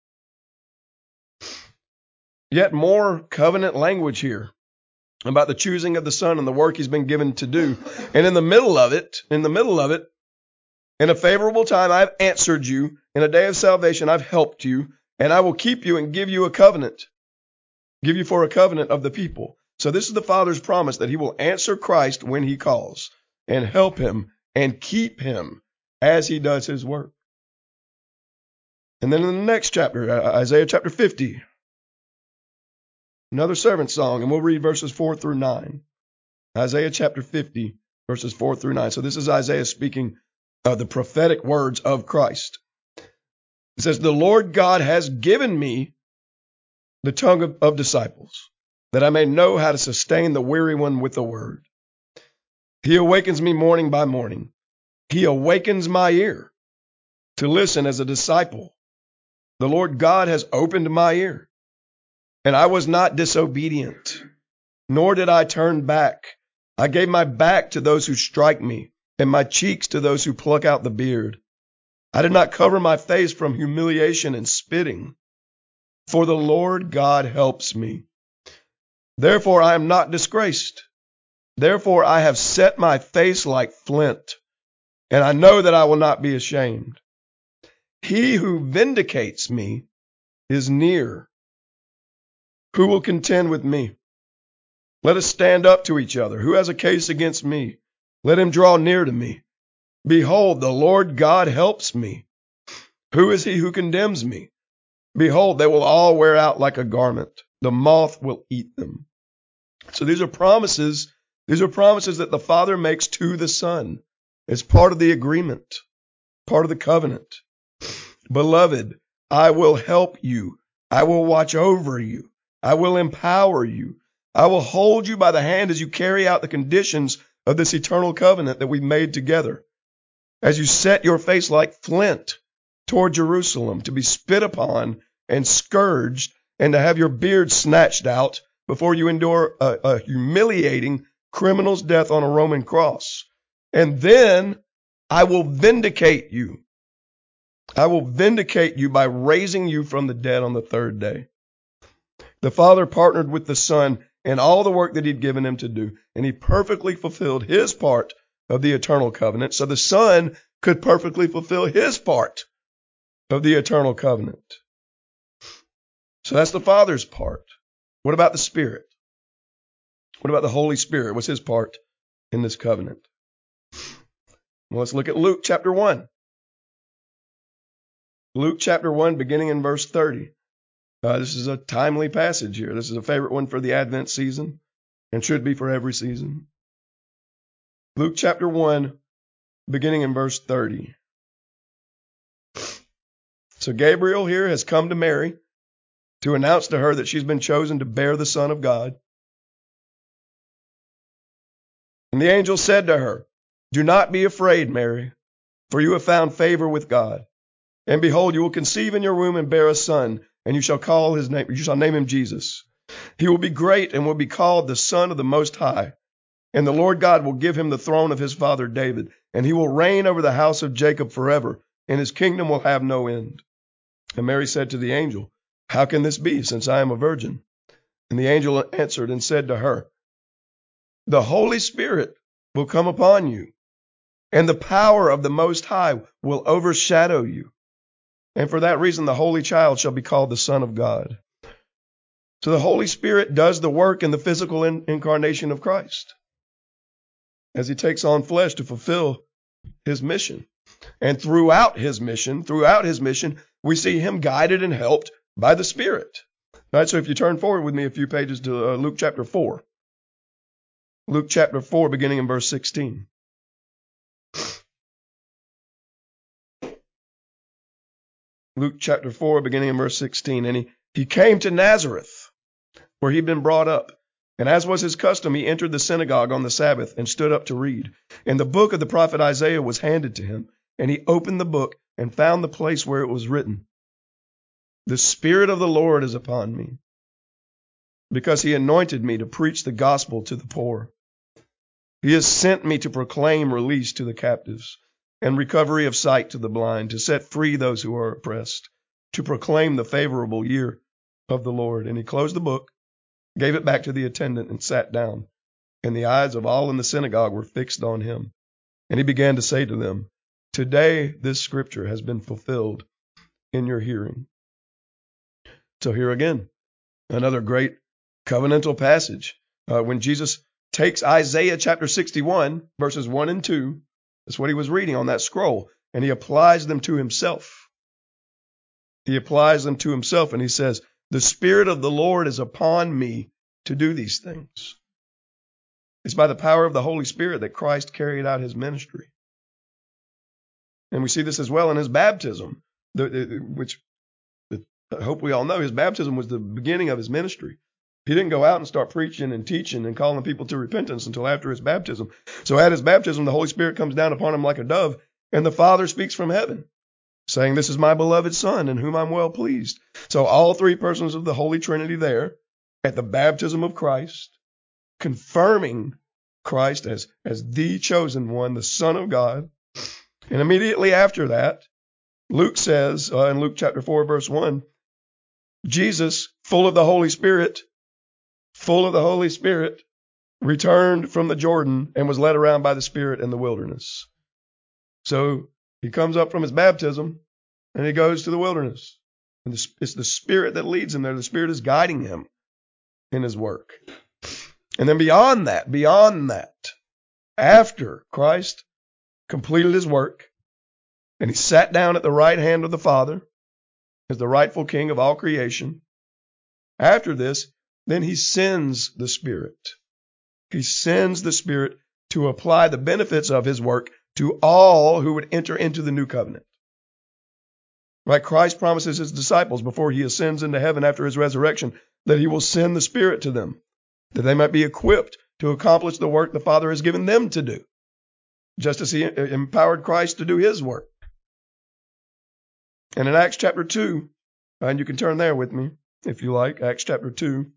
Yet more covenant language here about the choosing of the Son and the work he's been given to do. And in the middle of it, in the middle of it, in a favorable time, I've answered you. In a day of salvation, I've helped you, and I will keep you and give you a covenant, give you for a covenant of the people. So this is the Father's promise that he will answer Christ when he calls and help him and keep him as he does his work. And then in the next chapter, Isaiah chapter fifty, another servant song, and we'll read verses four through nine. Isaiah chapter fifty, verses four through nine. So this is Isaiah speaking uh, the prophetic words of Christ. It says, the Lord God has given me the tongue of, of disciples, that I may know how to sustain the weary one with the word. He awakens me morning by morning. He awakens my ear to listen as a disciple. The Lord God has opened my ear, and I was not disobedient, nor did I turn back. I gave my back to those who strike me, and my cheeks to those who pluck out the beard. I did not cover my face from humiliation and spitting, for the Lord God helps me. Therefore I am not disgraced. Therefore I have set my face like flint, and I know that I will not be ashamed. He who vindicates me is near. Who will contend with me? Let us stand up to each other. Who has a case against me? Let him draw near to me. Behold, the Lord God helps me. Who is he who condemns me? Behold, they will all wear out like a garment. The moth will eat them. So these are promises. These are promises that the Father makes to the Son as part of the agreement, part of the covenant. Beloved, I will help you. I will watch over you. I will empower you. I will hold you by the hand as you carry out the conditions of this eternal covenant that we made together. As you set your face like flint toward Jerusalem, to be spit upon and scourged, and to have your beard snatched out before you endure a, a humiliating criminal's death on a Roman cross. And then I will vindicate you. I will vindicate you by raising you from the dead on the third day. The Father partnered with the Son in all the work that he'd given him to do, and he perfectly fulfilled his part of the eternal covenant, so the Son could perfectly fulfill his part of the eternal covenant. So that's the Father's part. What about the Spirit? What about the Holy Spirit? What's his part in this covenant? Well, let's look at Luke chapter one. Luke chapter one, beginning in verse thirty. Uh, this is a timely passage here. This is a favorite one for the Advent season and should be for every season. Luke chapter one, beginning in verse thirty. So Gabriel here has come to Mary to announce to her that she's been chosen to bear the Son of God. And the angel said to her, "Do not be afraid, Mary, for you have found favor with God. And behold, you will conceive in your womb and bear a son, and you shall call his name, you shall name him Jesus. He will be great and will be called the Son of the Most High. And the Lord God will give him the throne of his father David, and he will reign over the house of Jacob forever, and his kingdom will have no end." And Mary said to the angel, "How can this be, since I am a virgin?" And the angel answered and said to her, "The Holy Spirit will come upon you, and the power of the Most High will overshadow you. And for that reason, the Holy Child shall be called the Son of God." So the Holy Spirit does the work in the physical in- incarnation of Christ as he takes on flesh to fulfill his mission. And throughout his mission, throughout his mission, we see him guided and helped by the Spirit. All right, so if you turn forward with me a few pages to uh, Luke chapter four. Luke chapter four, beginning in verse sixteen. Luke chapter four, beginning in verse sixteen. And he, he came to Nazareth, where he'd been brought up. And as was his custom, he entered the synagogue on the Sabbath and stood up to read. And the book of the prophet Isaiah was handed to him. And he opened the book and found the place where it was written, "The Spirit of the Lord is upon me, because he anointed me to preach the gospel to the poor. He has sent me to proclaim release to the captives and recovery of sight to the blind, to set free those who are oppressed, to proclaim the favorable year of the Lord." And he closed the book, gave it back to the attendant, and sat down. And the eyes of all in the synagogue were fixed on him. And he began to say to them, "Today this scripture has been fulfilled in your hearing." So here again, another great covenantal passage. Uh, when Jesus takes Isaiah chapter sixty-one, verses one and two, that's what he was reading on that scroll, and he applies them to himself. He applies them to himself, and he says, "The Spirit of the Lord is upon me to do these things." It's by the power of the Holy Spirit that Christ carried out his ministry. And we see this as well in his baptism, the, the, which the, I hope we all know his baptism was the beginning of his ministry. He didn't go out and start preaching and teaching and calling people to repentance until after his baptism. So at his baptism, the Holy Spirit comes down upon him like a dove, and the Father speaks from heaven, saying, "This is my beloved Son, in whom I'm well pleased." So all three persons of the Holy Trinity there at the baptism of Christ, confirming Christ as, as the chosen one, the Son of God. And immediately after that, Luke says uh, in Luke chapter four, verse one, Jesus, full of the Holy Spirit, full of the Holy Spirit, returned from the Jordan and was led around by the Spirit in the wilderness. So he comes up from his baptism and he goes to the wilderness. And it's the Spirit that leads him there. The Spirit is guiding him in his work. And then beyond that, beyond that, after Christ completed his work and he sat down at the right hand of the Father as the rightful King of all creation, after this, then he sends the Spirit. He sends the Spirit to apply the benefits of his work to all who would enter into the new covenant. Right? Christ promises his disciples before he ascends into heaven after his resurrection that he will send the Spirit to them, that they might be equipped to accomplish the work the Father has given them to do, just as he empowered Christ to do his work. And in Acts chapter two, and you can turn there with me if you like, Acts chapter two.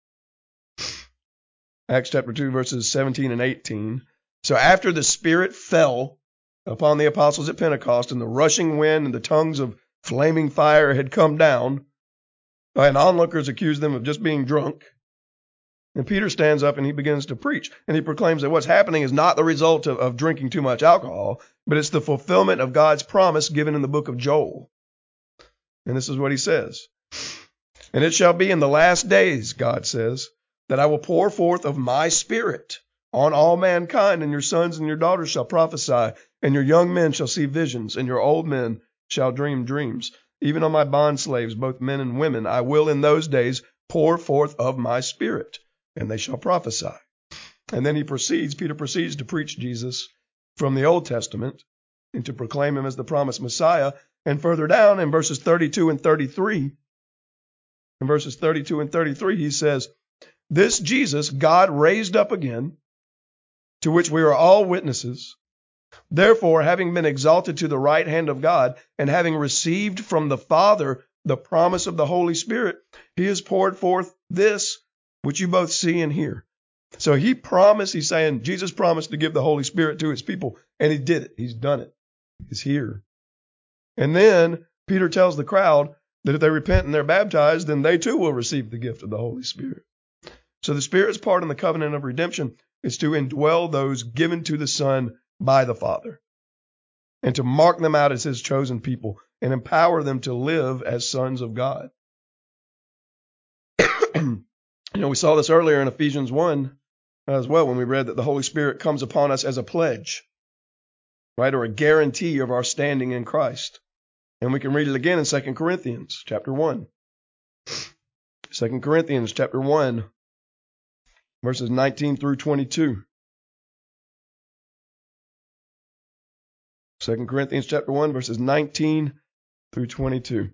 Acts chapter two, verses seventeen and eighteen. So after the Spirit fell upon the apostles at Pentecost, and the rushing wind and the tongues of flaming fire had come down, and onlookers accused them of just being drunk, and Peter stands up and he begins to preach. And he proclaims that what's happening is not the result of, of drinking too much alcohol, but it's the fulfillment of God's promise given in the book of Joel. And this is what he says. And it shall be in the last days, God says, that I will pour forth of my Spirit on all mankind, and your sons and your daughters shall prophesy, and your young men shall see visions, and your old men shall dream dreams. Even on my bondslaves, both men and women, I will in those days pour forth of my Spirit, and they shall prophesy. And then he proceeds, Peter proceeds to preach Jesus from the Old Testament and to proclaim him as the promised Messiah. And further down in verses thirty-two and thirty-three, in verses thirty-two and thirty-three, he says, this Jesus God raised up again, to which we are all witnesses. Therefore, having been exalted to the right hand of God, and having received from the Father the promise of the Holy Spirit, he has poured forth this which you both see and hear. So he promised, he's saying, Jesus promised to give the Holy Spirit to his people, and he did it. He's done it. He's here. And then Peter tells the crowd that if they repent and they're baptized, then they too will receive the gift of the Holy Spirit. So the Spirit's part in the covenant of redemption is to indwell those given to the Son by the Father, and to mark them out as his chosen people and empower them to live as sons of God. You know, we saw this earlier in Ephesians one as well, when we read that the Holy Spirit comes upon us as a pledge, right, or a guarantee of our standing in Christ. And we can read it again in Second Corinthians chapter one. Second Corinthians chapter one, verses nineteen through twenty-two. Second Corinthians chapter one, verses nineteen through twenty-two.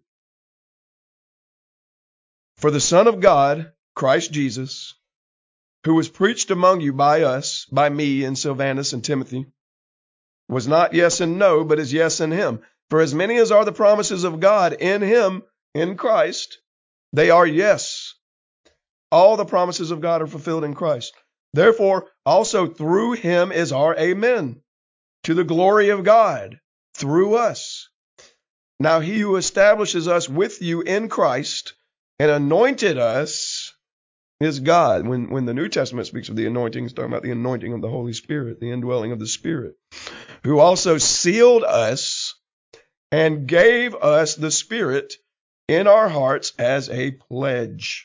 For the Son of God, Christ Jesus, who was preached among you by us, by me and Silvanus and Timothy, was not yes and no, but is yes and him. For as many as are the promises of God in him, in Christ, they are yes. All the promises of God are fulfilled in Christ. Therefore, also through him is our amen, to the glory of God, through us. Now he who establishes us with you in Christ and anointed us is God. When, when the New Testament speaks of the anointing, it's talking about the anointing of the Holy Spirit, the indwelling of the Spirit, who also sealed us and gave us the Spirit in our hearts as a pledge.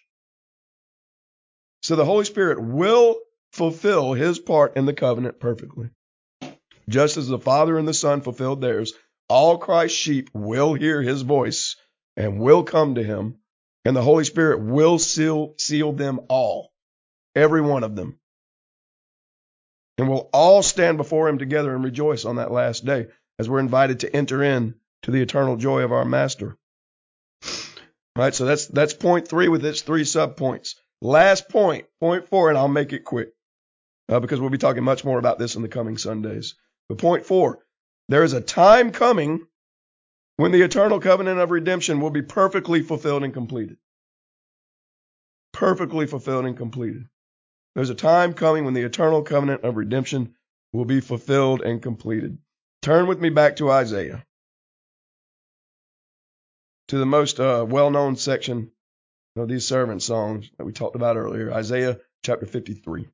So the Holy Spirit will fulfill his part in the covenant perfectly. Just as the Father and the Son fulfilled theirs, all Christ's sheep will hear his voice and will come to him, and the Holy Spirit will seal, seal them all, every one of them. And we'll all stand before him together and rejoice on that last day as we're invited to enter in to the eternal joy of our Master. All right, so that's that's point three with its three subpoints. Last point, point four, and I'll make it quick uh, because we'll be talking much more about this in the coming Sundays. But point four, there is a time coming when the eternal covenant of redemption will be perfectly fulfilled and completed. Perfectly fulfilled and completed. There's a time coming when the eternal covenant of redemption will be fulfilled and completed. Turn with me back to Isaiah, to the most uh, well-known section of these servant songs that we talked about earlier, Isaiah chapter fifty-three.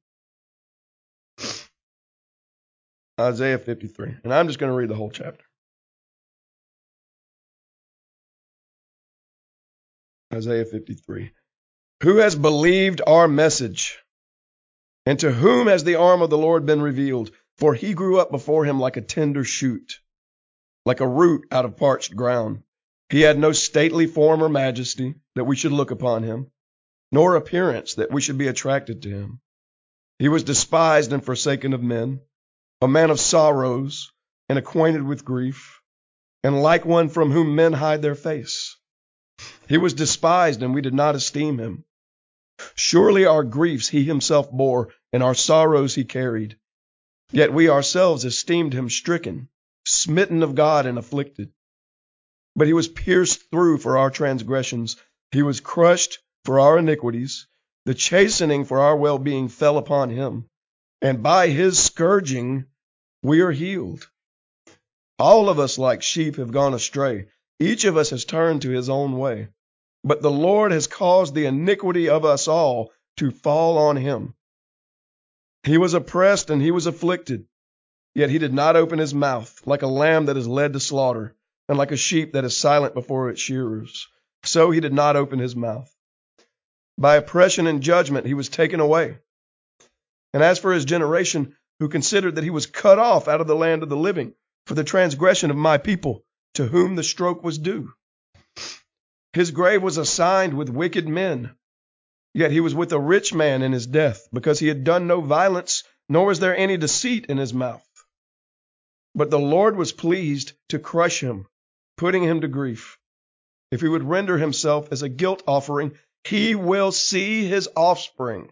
Isaiah fifty-three. And I'm just going to read the whole chapter. Isaiah fifty-three. Who has believed our message? And to whom has the arm of the Lord been revealed? For he grew up before him like a tender shoot, like a root out of parched ground. He had no stately form or majesty that we should look upon him, nor appearance that we should be attracted to him. He was despised and forsaken of men, a man of sorrows and acquainted with grief, and like one from whom men hide their face. He was despised, and we did not esteem him. Surely our griefs he himself bore, and our sorrows he carried. Yet we ourselves esteemed him stricken, smitten of God, and afflicted. But he was pierced through for our transgressions. He was crushed for our iniquities. The chastening for our well-being fell upon him, and by his scourging we are healed. All of us like sheep have gone astray. Each of us has turned to his own way. But the Lord has caused the iniquity of us all to fall on him. He was oppressed and he was afflicted, yet he did not open his mouth. Like a lamb that is led to slaughter, and like a sheep that is silent before its shearers, so he did not open his mouth. By oppression and judgment he was taken away. And as for his generation, who considered that he was cut off out of the land of the living for the transgression of my people, to whom the stroke was due. His grave was assigned with wicked men, yet he was with a rich man in his death, because he had done no violence, nor was there any deceit in his mouth. But the Lord was pleased to crush him, putting him to grief. If he would render himself as a guilt offering, he will see his offspring.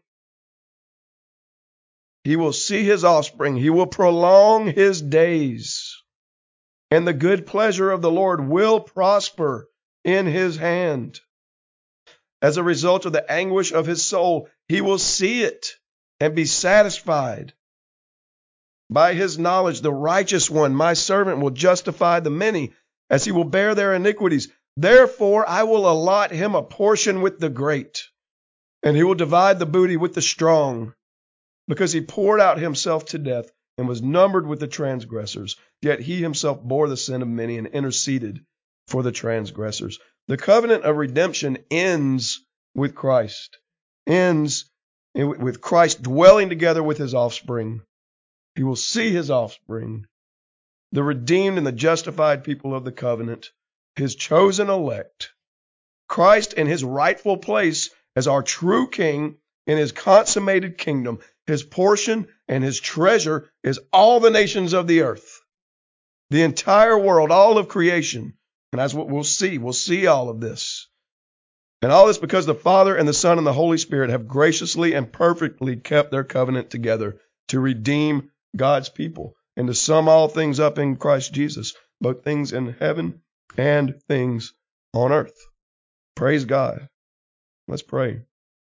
He will see his offspring. He will prolong his days. And the good pleasure of the Lord will prosper in his hand. As a result of the anguish of his soul, he will see it and be satisfied. By his knowledge, the righteous one, my servant, will justify the many, as he will bear their iniquities. Therefore, I will allot him a portion with the great, and he will divide the booty with the strong. Because he poured out himself to death and was numbered with the transgressors, yet he himself bore the sin of many and interceded for the transgressors. The covenant of redemption ends with Christ, ends with Christ dwelling together with his offspring. He will see his offspring, the redeemed and the justified people of the covenant, his chosen elect. Christ in his rightful place as our true king in his consummated kingdom. His portion and his treasure is all the nations of the earth, the entire world, all of creation. And that's what we'll see. We'll see all of this. And all this because the Father and the Son and the Holy Spirit have graciously and perfectly kept their covenant together to redeem God's people and to sum all things up in Christ Jesus, both things in heaven and things on earth. Praise God. Let's pray.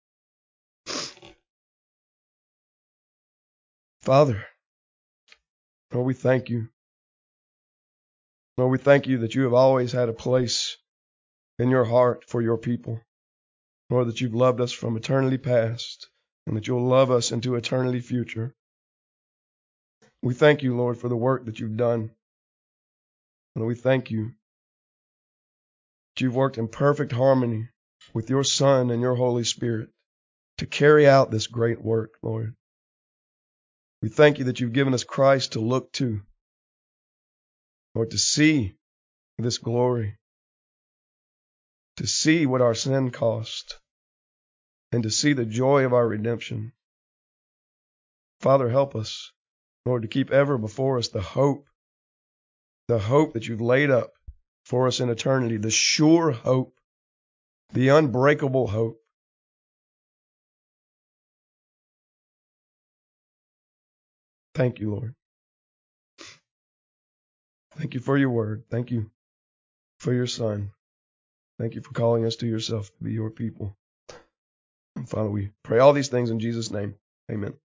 Father, Lord, we thank you. Lord, we thank you that you have always had a place in your heart for your people. Lord, that you've loved us from eternity past and that you'll love us into eternity future. We thank you, Lord, for the work that you've done. And we thank you that you've worked in perfect harmony with your Son and your Holy Spirit to carry out this great work, Lord. We thank you that you've given us Christ to look to, Lord, to see this glory, to see what our sin cost, and to see the joy of our redemption. Father, help us, Lord, to keep ever before us the hope, the hope that you've laid up for us in eternity, the sure hope, the unbreakable hope. Thank you, Lord. Thank you for your word. Thank you for your Son. Thank you for calling us to yourself to be your people. And Father, we pray all these things in Jesus' name. Amen.